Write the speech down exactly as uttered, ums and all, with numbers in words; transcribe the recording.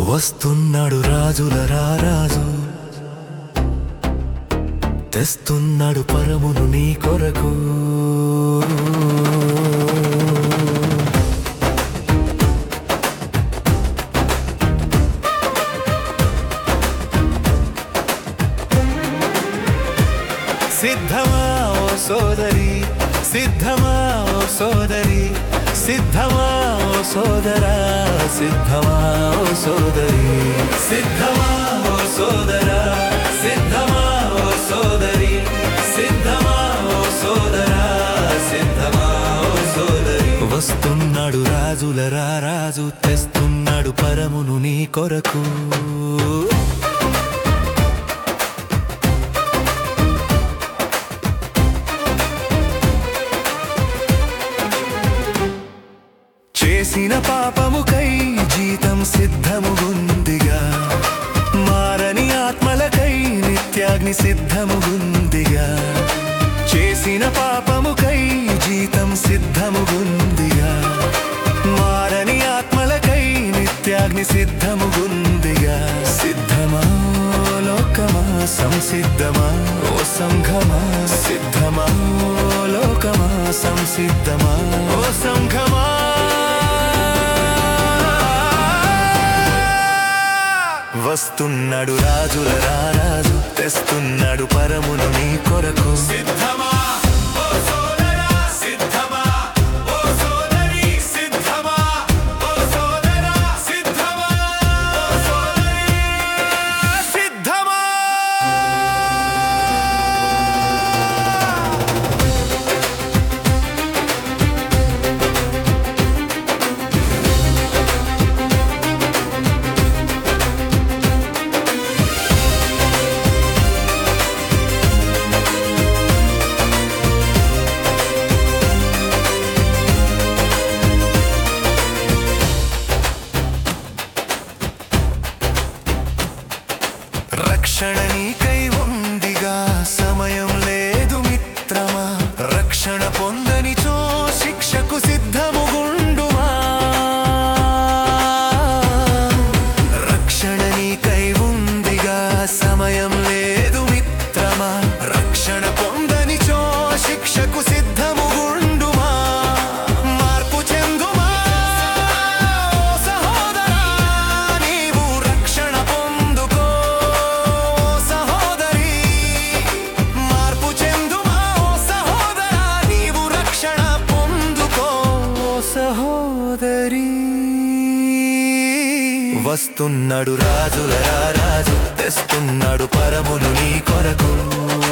వస్తున్నాడు రాజుల రారాజు, తెస్తున్నాడు పరమును నీ కొరకు. సిద్ధమా ఓ సోదరి, సిద్ధమా ఓ సోదరి, సిద్ధమా ఓ సోదరా, సిద్ధమా ఓ సోదరి, సిద్ధమా ఓ సోదరా, సిద్ధమా ఓ సోదరి, సిద్ధమా ఓ సోదరా, సిద్ధమా ఓ సోదరి. వస్తున్నాడు రాజుల రారాజు, తెస్తున్నాడు పరమును నీ కొరకు. చేసిన పాపముకై జీతం సిద్ధముగుందిగా, మారని ఆత్మలకై నిత్యాగ్ని సిద్ధముగుందిగా. చేసిన పాపముకై జీతం సిద్ధముగుందిగా, మారని ఆత్మలకై నిత్యాగ్ని సిద్ధముగుందిగా. సిద్ధమా లోకమా సంసిద్ధమా ఓ సంఘమా, సిద్ధమా లోకమా సంసిద్ధమా ఓ సంఘమా. వస్తున్నాడు రాజుల రారాజు, తెస్తున్నాడు పరమును నీ కొరకు. సిద్ధమా ఓ సోదరా, సిద్ధమా ఓ సోదరి, సిద్ధమా ఓ సోదరా, సిద్ధమా ఓ సోదరి, సిద్ధమా. రక్షణ నీకై ఉందిగా, సమయం లేదు మిత్రమా. రక్షణ పొందనిచో శిక్షకు సిద్ధముగుండుమా. రక్షణ నీకై ఉందిగా, సమయం లేదు మిత్రమా. రక్షణ పొందనిచో శిక్షకు సిద్ధముగుండుమా. మార్పు చెందుమా ఓ సహోదరా, నీవు రక్షణ పొందుకో. వస్తున్నాడు రాజుల రారాజు, తెస్తున్నాడు పరమును నీ కొరకు.